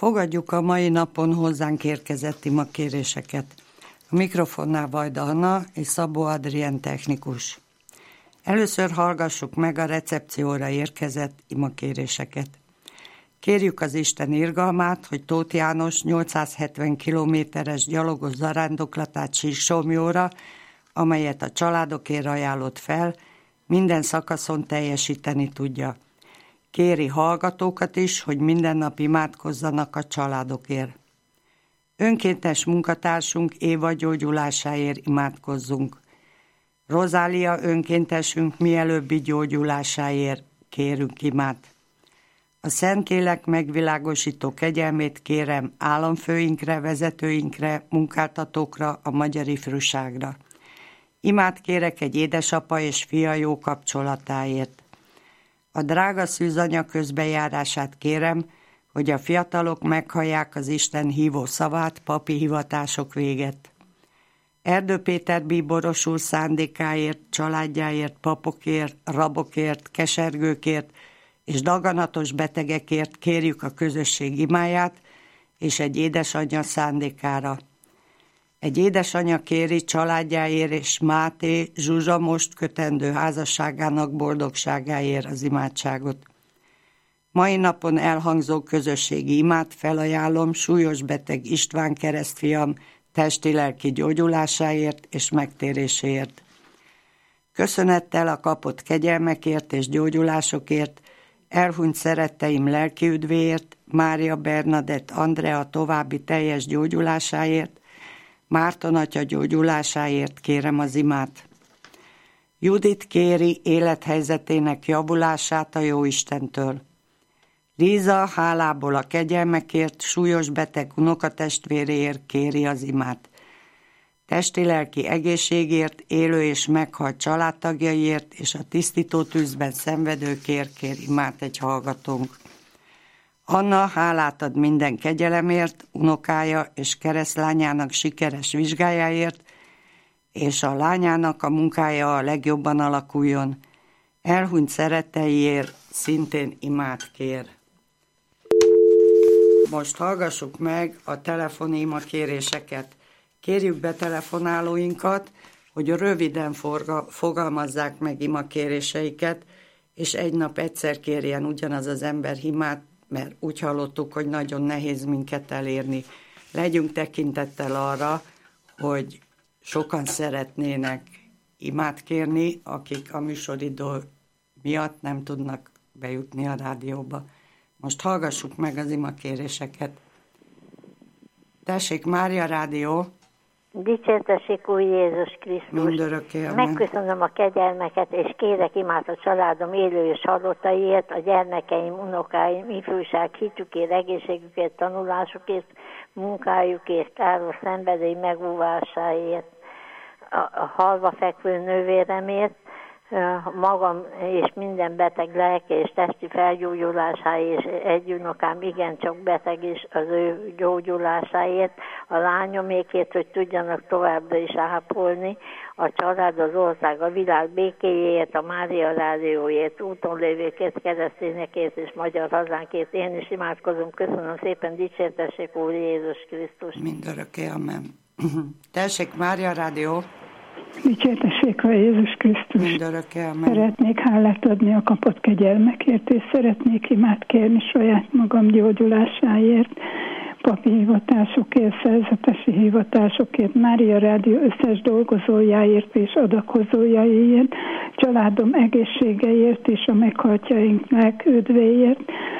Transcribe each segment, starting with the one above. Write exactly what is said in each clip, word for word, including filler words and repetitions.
Fogadjuk a mai napon hozzánk érkezett imakéréseket. A mikrofonnál Vajda Anna és Szabó Adrien technikus. Először hallgassuk meg a recepcióra érkezett imakéréseket. Kérjük az Isten irgalmát, hogy Tóth János nyolcszázhetven kilométeres gyalogos zarándoklatát Síksomjóra, amelyet a családokért ajánlott fel, minden szakaszon teljesíteni tudja. Kéri hallgatókat is, hogy minden nap imádkozzanak a családokért. Önkéntes munkatársunk Éva gyógyulásáért imádkozzunk. Rozália önkéntesünk mielőbbi gyógyulásáért kérünk imát. A Szentlélek megvilágosító kegyelmét kérem államfőinkre, vezetőinkre, munkáltatókra, a magyar ifjúságra. Imát kérek egy édesapa és fia jó kapcsolatáért. A drága szűzanya közbejárását kérem, hogy a fiatalok meghallják az Isten hívó szavát papi hivatások véget. Erdő Péter bíboros úr szándékáért, családjáért, papokért, rabokért, kesergőkért és daganatos betegekért kérjük a közösség imáját és egy édesanyja szándékára. Egy édesanyja kéri családjáért és Máté Zsuzsa most kötendő házasságának boldogságáért az imádságot. Mai napon elhangzó közösségi imát felajánlom súlyos beteg István keresztfiam testi-lelki gyógyulásáért és megtéréséért. Köszönettel a kapott kegyelmekért és gyógyulásokért, elhunyt szeretteim lelki üdvéért, Mária Bernadett Andrea további teljes gyógyulásáért, Márton atya gyógyulásáért kérem az imát. Judit kéri élethelyzetének javulását a Jóistentől. Líza hálából a kegyelmekért, súlyos beteg unokatestvéréért kéri az imát. Testi-lelki egészségért, élő és meghalt családtagjaiért és a tisztító tűzben szenvedőkért kér imát egy hallgatónk. Anna hálát ad minden kegyelemért, unokája és keresztlányának sikeres vizsgájáért, és a lányának a munkája a legjobban alakuljon. Elhunyt szeretteiért szintén imát kér. Most hallgassuk meg a telefoni imakéréseket. Kérjük be telefonálóinkat, hogy röviden forga, fogalmazzák meg imakéréseiket, és egy nap egyszer kérjen ugyanaz az ember imát, mert úgy hallottuk, hogy nagyon nehéz minket elérni. Legyünk tekintettel arra, hogy sokan szeretnének imát kérni, akik a műsoridő miatt nem tudnak bejutni a rádióba. Most hallgassuk meg az imakéréseket. Tessék, Mária Rádió! Dicsértessék Úr Jézus Krisztus! Mindörökké, amen. Megköszönöm a kegyelmeket, és kérek imát a családom élő és halottaiért, a gyermekeim, unokáim, ifjúság, hitükért, egészségükért, tanulásukért, munkájukért, káros szenvedély megúvásáért, a, a halva fekvő nővéremért, magam és minden beteg lelki és testi felgyógyulásáért, és egy unokám igencsak beteg is az ő gyógyulásáért, a lányomékért, hogy tudjanak továbbra is ápolni, a család, az ország, a világ békéjéért, a Mária Rádióért, úton lévőkért, keresztényekért és magyar hazánkért. Én is imádkozom. Köszönöm szépen, dicsértessék Úr Jézus Krisztus. Mindörökké, amen. Tessék, Mária Rádió! Dicsértessék a Jézus Krisztus. Mindörökké, amen. Szeretnék hálát adni a kapott kegyelmekért, és szeretnék imát kérni saját magam gyógyulásáért, papi hivatásokért, szerzetesi hivatásokért, Mária Rádió összes dolgozójáért és adakozójáért, családom egészségeért és a meghaltjainknak üdvéért,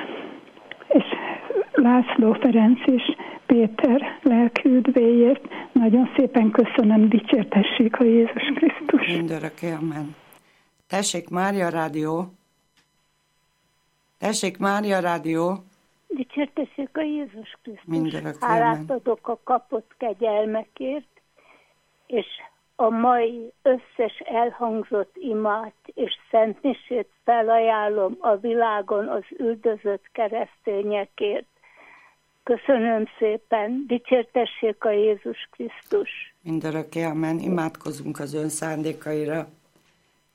és László Ferenc is Péter lelki üdvéért. Nagyon szépen köszönöm, dicsértessék a Jézus Krisztus. Mindörökké, amen. Tessék, Mária Rádió! Tessék, Mária Rádió! Dicsértessék a Jézus Krisztus. Mindörökké, hálát amen. adok a kapott kegyelmekért, és a mai összes elhangzott imát és szentmisét felajánlom a világon az üldözött keresztényekért. Köszönöm szépen, dicsértessék a Jézus Krisztus. Mindörökké, amen. Imádkozunk az ön szándékaira.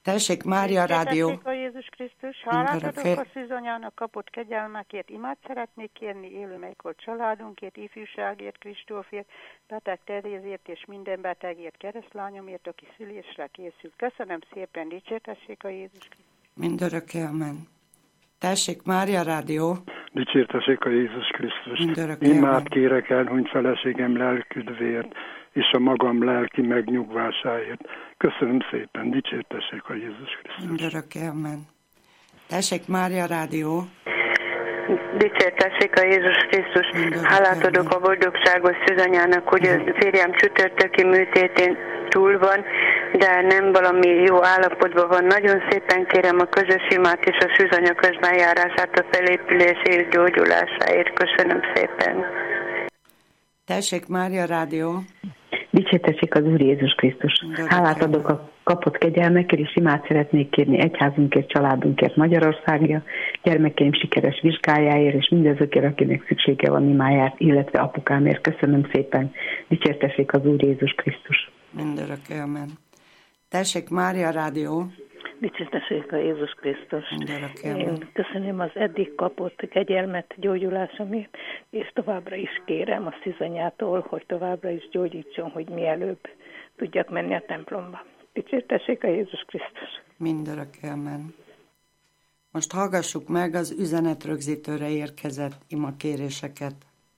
Tessék, Mária Rádió. Tessék a Jézus Krisztus. Hálát adok a szűzanyának kapott kegyelmekért. Imát szeretnék kérni élő megholt családunkért, ifjúságért, Kristófért, beteg Terézért és minden betegért, keresztlányomért, aki szülésre készült. Köszönöm szépen, dicsértessék a Jézus Krisztus. Mindörökké, amen. Tessék, Mária Rádió. Dicsértessék a Jézus Krisztus. Mindörökké, Imát amen. kérek elhunyt feleségem lelküdvért, és a magam lelki megnyugvásáért. Köszönöm szépen, dicsértessék a Jézus Krisztus. Mindörökké, amen. Tessék, Mária Rádió. Dicsértessék a Jézus Krisztus. Hálát adok a boldogságos szűzanyának, hogy a férjem csütörtöki műtétén túl van, de nem valami jó állapotban van. Nagyon szépen kérem a közös imát és a szűzanya közbenjárását a felépülésért, gyógyulásáért. Köszönöm szépen. Tessék, Mária Rádió. Dicsértessék az Úr Jézus Krisztus. Hálát adok a kapott kegyelmekért, és imát szeretnék kérni egyházunkért, családunkért, Magyarországra, gyermekeim sikeres vizsgájáért, és mindazokért, akinek szüksége van imáját, illetve apukámért. Köszönöm szépen. Dicsértessék az Úr Jézus Krisztus. Mindörökké, amen. Tessék, Mária Rádió. Dicsértessék a Jézus Krisztus. Én köszönöm az eddig kapott kegyelmet gyógyulásomért, és továbbra is kérem a szűzanyától, hogy továbbra is gyógyítson, hogy mielőbb tudjak menni a templomba. Dicsértessék a Jézus Krisztus. Mindörökké, amen. Most hallgassuk meg az üzenetrögzítőre érkezett imakéréseket.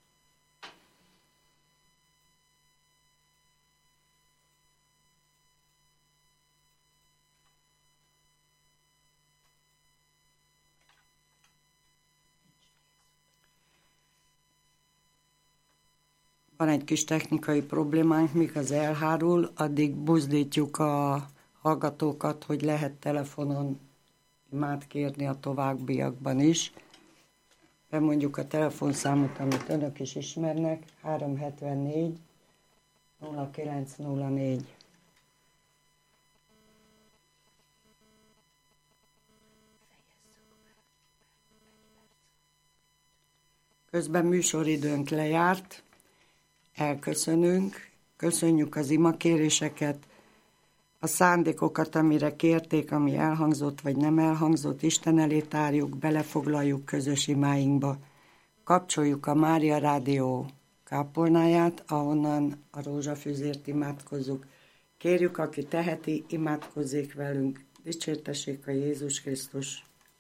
Van egy kis technikai problémánk, míg az elhárul, addig buzdítjuk a hallgatókat, hogy lehet telefonon imát kérni a továbbiakban is. Bemondjuk a telefonszámot, amit önök is ismernek, három hetvennégy nulla kilenc nulla négy. Közben műsoridőnk lejárt. Elköszönünk, köszönjük az imakéréseket, a szándékokat, amire kérték, ami elhangzott vagy nem elhangzott, Isten elé tárjuk, belefoglaljuk közös imáinkba. Kapcsoljuk a Mária Rádió kápolnáját, ahonnan a rózsafűzért imádkozzuk. Kérjük, aki teheti, imádkozzék velünk. Dicsértessék a Jézus Krisztus.